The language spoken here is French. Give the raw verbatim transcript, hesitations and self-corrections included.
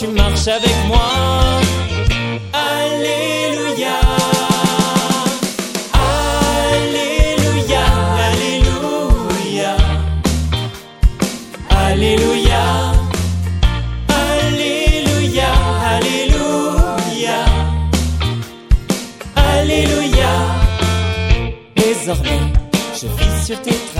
tu marches avec moi. Alléluia. Alléluia. Alléluia. Alléluia. Alléluia. Alléluia. Alléluia. Désormais, je vis sur tes